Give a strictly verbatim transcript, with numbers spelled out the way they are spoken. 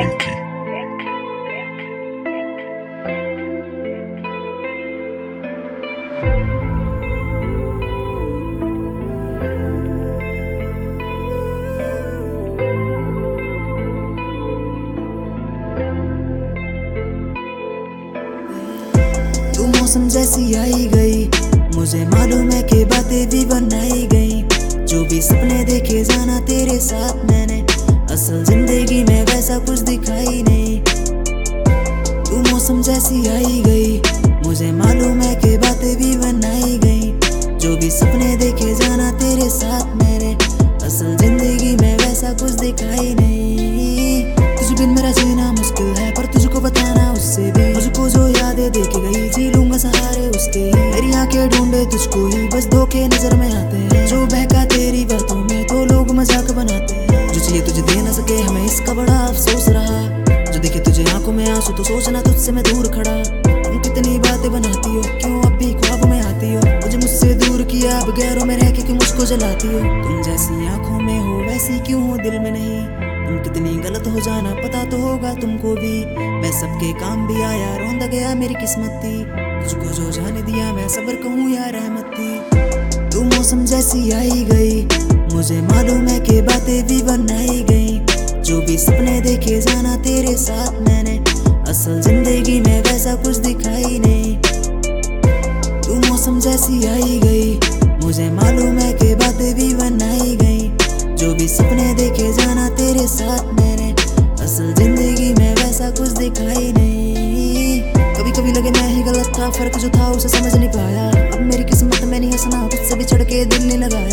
Yankee. तू मौसम जैसी आई गई, मुझे मालूम है कि बातें भी बनाई गई। जो भी सपने देखे जाना तेरे साथ मैंने, असल जिंदगी में वैसा कुछ दिखाई नहीं। तू मौसम जैसी आई गई, मुझे मालूम है कि बातें भी बनाई गई। जो भी सपने देखे जाना तेरे साथ मैंने, असल जिंदगी में वैसा कुछ दिखाई नहीं। तुझ बिन मेरा जीना मुश्किल है, पर तुझको बताना उससे भी। मुझको जो यादें देके गई, जी लूंगा सहारे उसके ही। मेरी आंखें ढूंढे तुझको ही, बस धोखे नजर में आते हैं। जो बहका तेरी बातों में तो लोग मजाक बनाते हैं। जो चाहिए तुझे दे ना सके हमें, इसका बड़ा अफसोस रहा। जो देखे तुझे आंखों में आंसू तो सोचना तुझसे मैं दूर खड़ा। तुम कितनी बातें बनाती हो, क्यों अब भी ख्वाब में आती हो। मुझे मुझसे दूर किया, अब गैरों में रह के क्यों मुझको जलाती हो। तुम जैसी आंखों में हो वैसी क्यों हो दिल में नहीं। तुम कितनी गलत हो जाना पता तो होगा तुमको भी। मैं सबके काम भी आया, रौंदा गया मेरी किस्मत थी। तुझको जो जाने दिया मैं सब्र कहूँ या रहमत थी। तू मौसम जैसी आई गई, मुझे मालूम है कि बातें भी बनाई गई। जो भी सपने देखे जाना तेरे साथ मैंने, असल जिंदगी में वैसा कुछ दिखाई नहीं। तू मौसम जैसी आई गई, मुझे मालूम है कि बातें भी बनाई गई। जो भी सपने देखे जाना तेरे साथ मैंने, असल जिंदगी में वैसा कुछ दिखाई नहीं। कभी कभी लगे मैं ही गलत था, फर्क जो था उसे समझ नहीं पाया। अब मेरी किस्मत में नहीं हंसना, तुझसे भी चढ़ के दिल नहीं लगाया।